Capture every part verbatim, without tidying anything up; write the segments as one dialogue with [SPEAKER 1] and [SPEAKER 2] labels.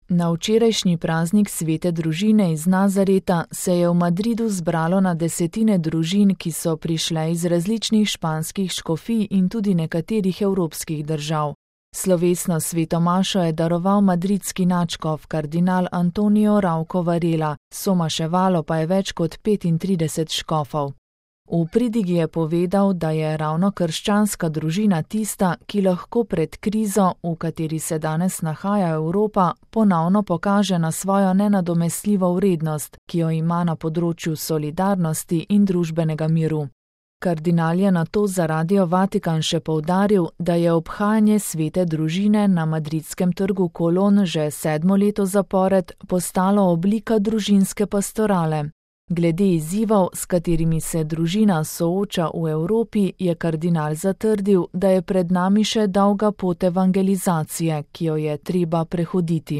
[SPEAKER 1] Na včerajšnji praznik svete družine iz Nazareta se je v Madridu zbralo na desetine družin, ki so prišle iz različnih španskih škofij in tudi nekaterih evropskih držav. Slovesno sveto mašo je daroval madridski nadškof kardinal Antonio Rauco Varela, somaševalo pa je več kot petintrideset škofov. V pridigi je povedal, da je ravno krščanska družina tista, ki lahko pred krizo, v kateri se danes nahaja Evropa, ponovno pokaže na svojo nenadomestljivo vrednost, ki jo ima na področju solidarnosti in družbenega miru. Kardinal je nato za Radio Vatikan še poudaril, da je obhajanje svete družine na madridskem trgu Kolon že sedmo leto zapored postalo oblika družinske pastorale. Glede izzivov, s katerimi se družina sooča v Evropi, je kardinal zatrdil, da je pred nami še dolga pot evangelizacije, ki jo je treba prehoditi.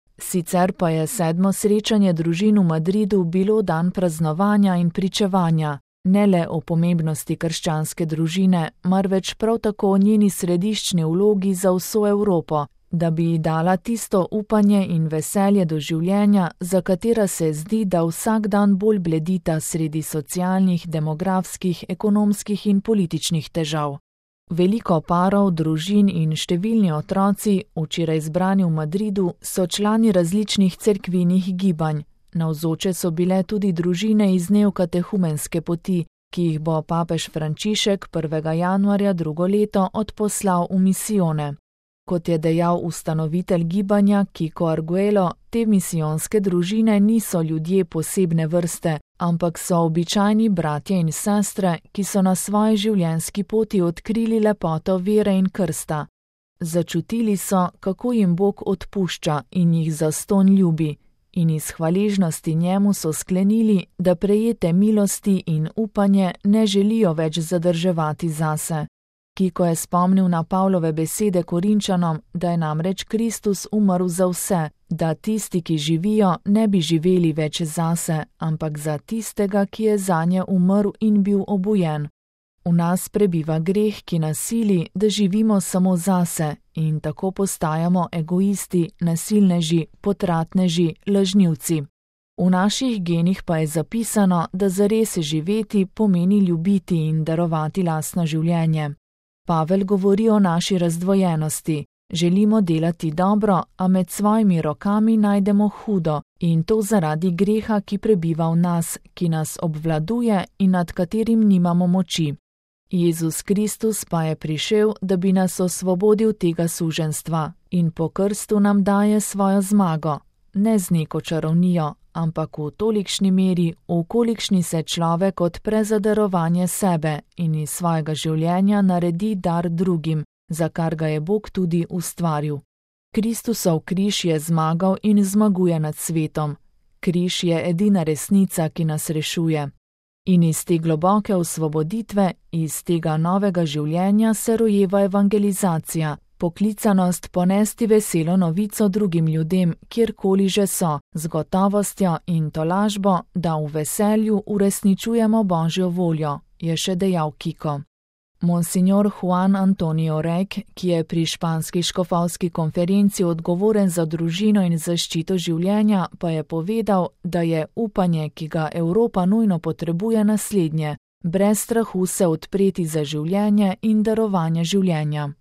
[SPEAKER 1] Sicer pa je sedmo srečanje družin v Madridu bilo dan praznovanja in pričevanja, ne le o pomembnosti krščanske družine, marveč prav tako o njeni središčni vlogi za vso Evropo, da bi ji dala tisto upanje in veselje do življenja, za katera se zdi, da vsak dan bolj bledita sredi socialnih, demografskih, ekonomskih in političnih težav. Veliko parov, družin in številni otroci, včeraj zbrani v Madridu, so člani različnih cerkvenih gibanj. Navzoče so bile tudi družine iz neokatehumenske poti, ki jih bo papež Frančišek prvega januarja drugo leto odposlal v misijone. Kot je dejal ustanovitelj gibanja Kiko Arguello, te misijonske družine niso ljudje posebne vrste, ampak so običajni bratje in sestre, ki so na svoji življenjski poti odkrili lepoto vere in krsta. Začutili so, kako jim Bog odpušča in jih zastonj ljubi, in iz hvaležnosti njemu so sklenili, da prejete milosti in upanje ne želijo več zadrževati zase. Kiko je spomnil na Pavlove besede Korinčanom, da je namreč Kristus umrl za vse, da tisti, ki živijo, ne bi živeli več zase, ampak za tistega, ki je zanje umrl in bil obujen. V nas prebiva greh, ki nas sili, da živimo samo zase in tako postajamo egoisti, nasilneži, potratneži, lažnivci. V naših genih pa je zapisano, da zares živeti pomeni ljubiti in darovati lastno življenje. Pavel govori o naši razdvojenosti. Želimo delati dobro, a med svojimi rokami najdemo hudo, in to zaradi greha, ki prebiva v nas, ki nas obvladuje in nad katerim nimamo moči. Jezus Kristus pa je prišel, da bi nas osvobodil tega suženjstva in po krstu nam daje svojo zmago, ne z neko čarovnijo, ampak v tolikšni meri, v kolikšni se človek odpre za darovanje sebe in iz svojega življenja naredi dar drugim, za kar ga je Bog tudi ustvaril. Kristusov križ je zmagal in zmaguje nad svetom. Križ je edina resnica, ki nas rešuje. In iz te globoke osvoboditve, iz tega novega življenja se rojeva evangelizacija, poklicanost ponesti veselo novico drugim ljudem, kjerkoli že so, z gotovostjo in tolažbo, da v veselju uresničujemo Božjo voljo, je še dejal Kiko. Monsignor Juan Antonio Reig, ki je pri španski škofovski konferenci odgovoren za družino in zaščito življenja, pa je povedal, da je upanje, ki ga Evropa nujno potrebuje, naslednje: brez strahu se odpreti za življenje in darovanje življenja.